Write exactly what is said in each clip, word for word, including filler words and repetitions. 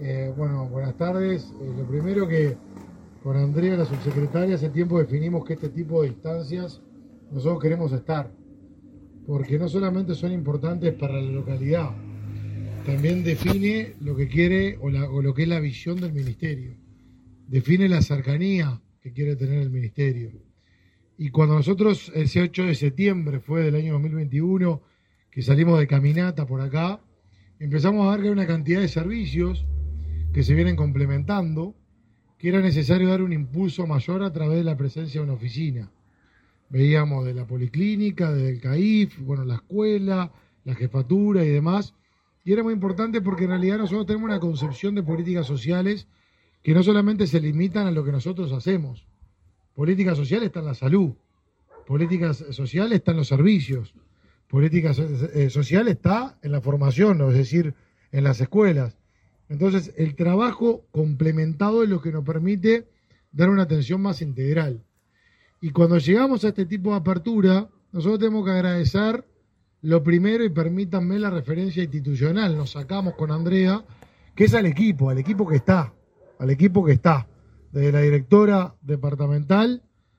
Eh, bueno, buenas tardes. Eh, lo primero que con Andrea, la subsecretaria, hace tiempo definimos que este tipo de instancias nosotros queremos estar, porque no solamente son importantes para la localidad, también define lo que quiere o, la, o lo que es la visión del ministerio, define la cercanía que quiere tener el ministerio. Y cuando nosotros, ese ocho de septiembre, fue del año dos mil veintiuno, que salimos de caminata por acá, empezamos a ver que hay una cantidad de servicios que se vienen complementando, que era necesario dar un impulso mayor a través de la presencia de una oficina. Veíamos de la policlínica, del C A I F, bueno, la escuela, la jefatura y demás, y era muy importante porque en realidad nosotros tenemos una concepción de políticas sociales que no solamente se limitan a lo que nosotros hacemos. Política social está en la salud, política social está en los servicios, política social está en la formación, es decir, en las escuelas. Entonces, el trabajo complementado es lo que nos permite dar una atención más integral. Y cuando llegamos a este tipo de apertura, nosotros tenemos que agradecer lo primero, y permítanme la referencia institucional, nos sacamos con Andrea, que es al equipo, al equipo que está, al equipo que está, desde la directora departamental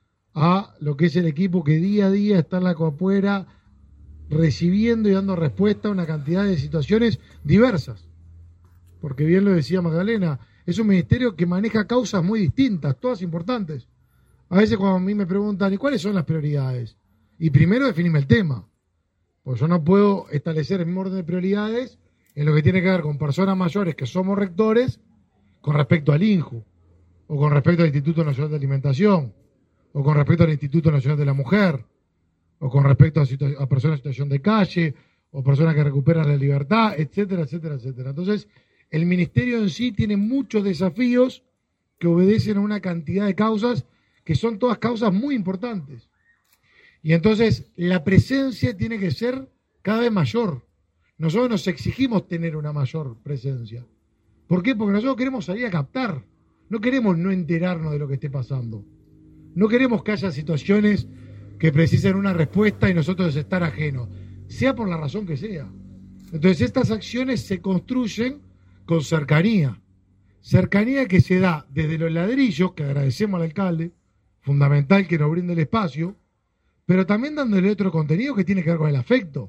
a lo que es el equipo que día a día está en la coapuera recibiendo y dando respuesta a una cantidad de situaciones diversas. Porque bien lo decía Magdalena, es un ministerio que maneja causas muy distintas, todas importantes. A veces cuando a mí me preguntan, ¿y cuáles son las prioridades? Y primero definirme el tema, pues yo no puedo establecer el mismo orden de prioridades en lo que tiene que ver con personas mayores que somos rectores con respecto al INJU, o con respecto al Instituto Nacional de Alimentación, o con respecto al Instituto Nacional de la Mujer, o con respecto a, a personas en situación de calle, o personas que recuperan la libertad, etcétera, etcétera, etcétera. Entonces, el ministerio en sí tiene muchos desafíos que obedecen a una cantidad de causas que son todas causas muy importantes. Y entonces la presencia tiene que ser cada vez mayor. Nosotros nos exigimos tener una mayor presencia. ¿Por qué? Porque nosotros queremos salir a captar. No queremos no enterarnos de lo que esté pasando. No queremos que haya situaciones que precisen una respuesta y nosotros estar ajenos, sea por la razón que sea. Entonces estas acciones se construyen con cercanía. Cercanía que se da desde los ladrillos, que agradecemos al alcalde, fundamental que nos brinde el espacio, pero también dándole otro contenido que tiene que ver con el afecto.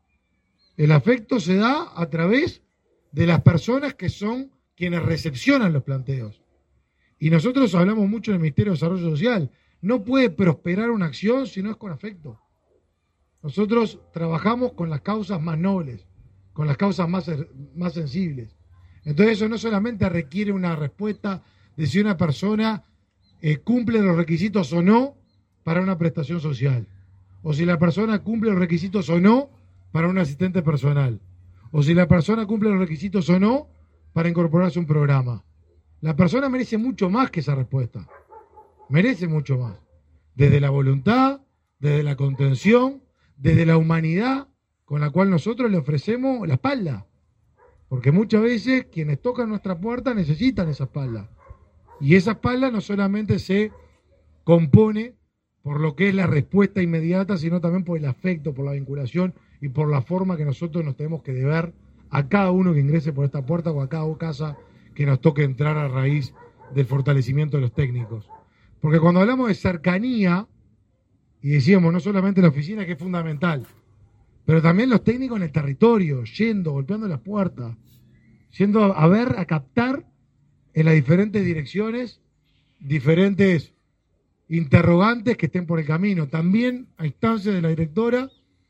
El afecto se da a través de las personas que son quienes recepcionan los planteos. Y nosotros hablamos mucho en el Ministerio de Desarrollo Social. No puede prosperar una acción si no es con afecto. Nosotros trabajamos con las causas más nobles, con las causas más, más sensibles. Entonces eso no solamente requiere una respuesta de si una persona eh, cumple los requisitos o no para una prestación social, o si la persona cumple los requisitos o no para un asistente personal, o si la persona cumple los requisitos o no para incorporarse a un programa. La persona merece mucho más que esa respuesta, merece mucho más, desde la voluntad, desde la contención, desde la humanidad con la cual nosotros le ofrecemos la espalda. Porque muchas veces quienes tocan nuestra puerta necesitan esa espalda. Y esa espalda no solamente se compone por lo que es la respuesta inmediata, sino también por el afecto, por la vinculación y por la forma que nosotros nos tenemos que deber a cada uno que ingrese por esta puerta o a cada casa que nos toque entrar a raíz del fortalecimiento de los técnicos. Porque cuando hablamos de cercanía, y decíamos no solamente la oficina, que es fundamental, pero también los técnicos en el territorio, yendo, golpeando las puertas, yendo a, a ver, a captar en las diferentes direcciones, diferentes interrogantes que estén por el camino. También, a instancia de la directora,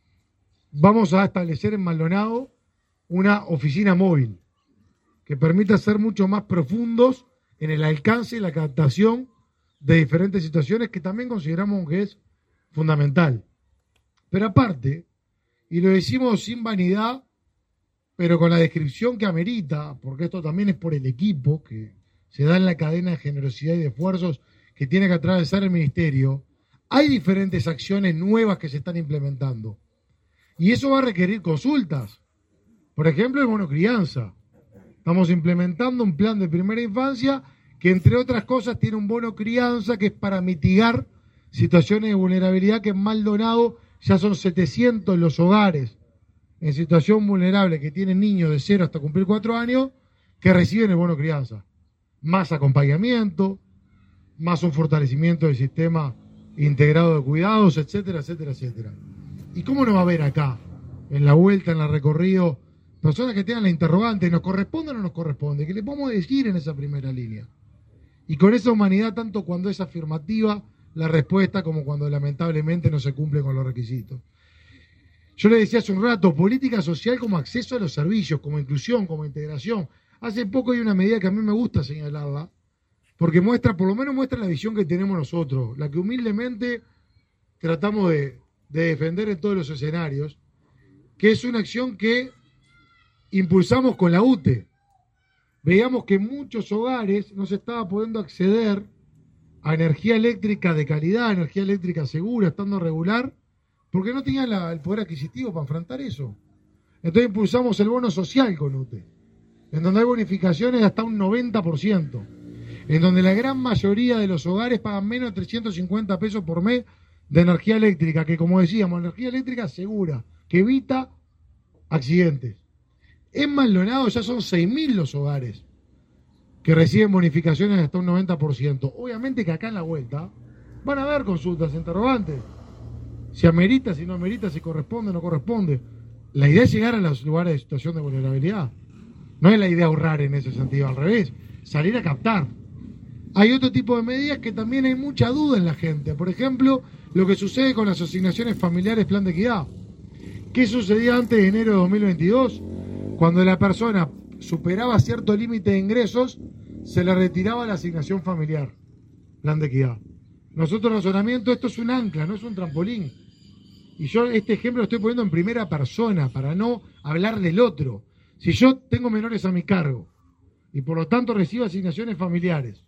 vamos a establecer en Maldonado una oficina móvil que permita ser mucho más profundos en el alcance y la captación de diferentes situaciones que también consideramos que es fundamental. Pero aparte, y lo decimos sin vanidad, pero con la descripción que amerita, porque esto también es por el equipo que se da en la cadena de generosidad y de esfuerzos que tiene que atravesar el ministerio, hay diferentes acciones nuevas que se están implementando. Y eso va a requerir consultas. Por ejemplo, el bono crianza. Estamos implementando un plan de primera infancia que, entre otras cosas, tiene un bono crianza que es para mitigar situaciones de vulnerabilidad, que en Maldonado ya son setecientos los hogares en situación vulnerable que tienen niños de cero hasta cumplir cuatro años, que reciben el bono crianza. Más acompañamiento, más un fortalecimiento del sistema integrado de cuidados, etcétera, etcétera, etcétera. ¿Y cómo no va a haber acá, en la vuelta, en el recorrido, personas que tengan la interrogante, ¿nos corresponde o no nos corresponde? Que le podamos decir en esa primera línea. Y con esa humanidad, tanto cuando es afirmativa la respuesta como cuando lamentablemente no se cumple con los requisitos. Yo le decía hace un rato, política social como acceso a los servicios, como inclusión, como integración. Hace poco hay una medida que a mí me gusta señalarla, porque muestra, por lo menos muestra la visión que tenemos nosotros, la que humildemente tratamos de, de defender en todos los escenarios, que es una acción que impulsamos con la U T E. Veíamos que en muchos hogares no se estaba pudiendo acceder a energía eléctrica de calidad, energía eléctrica segura, estando regular, porque no tenían la, el poder adquisitivo para enfrentar eso. Entonces impulsamos el bono social con U T E, en donde hay bonificaciones de hasta un noventa por ciento, en donde la gran mayoría de los hogares pagan menos de trescientos cincuenta pesos por mes de energía eléctrica, que como decíamos, energía eléctrica segura, que evita accidentes. En Maldonado ya son seis mil los hogares que reciben bonificaciones de hasta un noventa por ciento. Obviamente que acá en la vuelta van a haber consultas, interrogantes. Si amerita, si no amerita, si corresponde, no corresponde. La idea es llegar a los lugares de situación de vulnerabilidad. No es la idea ahorrar en ese sentido, al revés, salir a captar. Hay otro tipo de medidas que también hay mucha duda en la gente. Por ejemplo, lo que sucede con las asignaciones familiares Plan de Equidad. ¿Qué sucedía antes de enero de dos mil veintidós? Cuando la persona superaba cierto límite de ingresos, se le retiraba la asignación familiar, Plan de Equidad. Nosotros razonamiento, esto es un ancla, no es un trampolín. Y yo este ejemplo lo estoy poniendo en primera persona, para no hablar del otro. Si yo tengo menores a mi cargo, y por lo tanto recibo asignaciones familiares,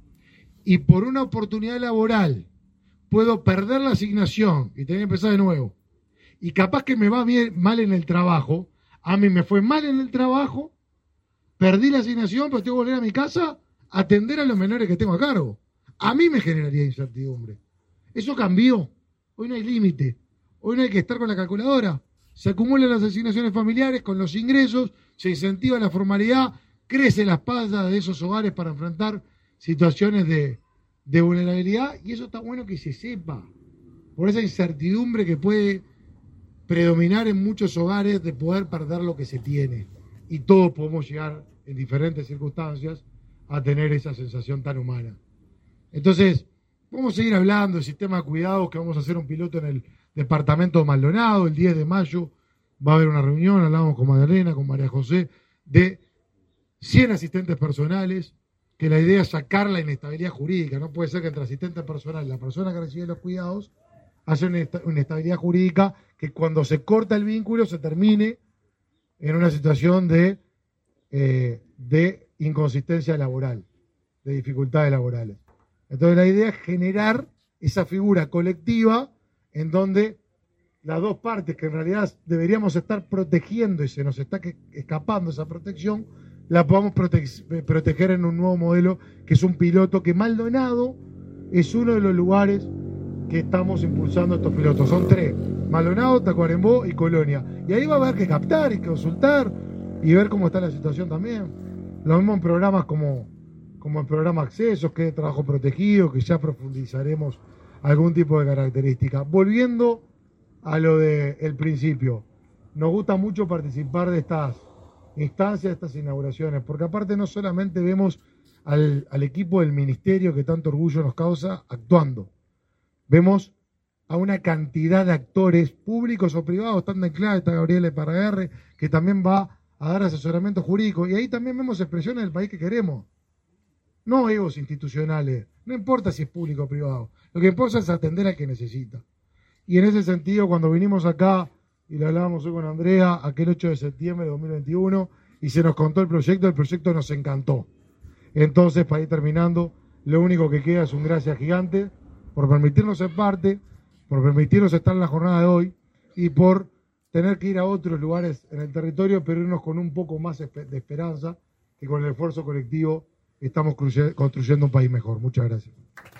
y por una oportunidad laboral puedo perder la asignación y tener que empezar de nuevo, y capaz que me va bien, mal en el trabajo, a mí me fue mal en el trabajo, perdí la asignación, pero tengo que volver a mi casa a atender a los menores que tengo a cargo. A mí me generaría incertidumbre. Eso cambió. Hoy no hay límite. Hoy no hay que estar con la calculadora. Se acumulan las asignaciones familiares con los ingresos, se incentiva la formalidad, crece la espalda de esos hogares para enfrentar situaciones de, de vulnerabilidad, y eso está bueno que se sepa, por esa incertidumbre que puede predominar en muchos hogares de poder perder lo que se tiene. Y todos podemos llegar en diferentes circunstancias a tener esa sensación tan humana. Entonces, vamos a seguir hablando del sistema de cuidados, que vamos a hacer un piloto en el departamento de Maldonado. El diez de mayo va a haber una reunión, hablamos con Magdalena, con María José, de cien asistentes personales, que la idea es sacar la inestabilidad jurídica. No puede ser que entre asistentes personales y la persona que recibe los cuidados haya una inestabilidad jurídica, que cuando se corta el vínculo se termine en una situación de, eh, de inconsistencia laboral, de dificultades laborales. Entonces la idea es generar esa figura colectiva en donde las dos partes que en realidad deberíamos estar protegiendo y se nos está que, escapando esa protección, la podamos prote proteger en un nuevo modelo, que es un piloto, que Maldonado es uno de los lugares que estamos impulsando estos pilotos. Son tres: Maldonado, Tacuarembó y Colonia. Y ahí va a haber que captar y consultar y ver cómo está la situación también. Lo mismo en programas como, como el programa Accesos, que es de trabajo protegido, que ya profundizaremos algún tipo de característica. Volviendo a lo del principio, nos gusta mucho participar de estas instancias, de estas inauguraciones, porque aparte no solamente vemos al, al equipo del ministerio que tanto orgullo nos causa actuando, vemos a una cantidad de actores públicos o privados, están en clave, está Gabriela Parraguerre, que también va a dar asesoramiento jurídico, y ahí también vemos expresiones del país que queremos, no egos institucionales, no importa si es público o privado, lo que importa es atender al que necesita. Y en ese sentido, cuando vinimos acá, y lo hablábamos hoy con Andrea, aquel ocho de septiembre de dos mil veintiuno, y se nos contó el proyecto, el proyecto nos encantó. Entonces, para ir terminando, lo único que queda es un gracias gigante por permitirnos ser parte, por permitirnos estar en la jornada de hoy, y por tener que ir a otros lugares en el territorio, pero irnos con un poco más de esperanza, que con el esfuerzo colectivo estamos construyendo un país mejor. Muchas gracias.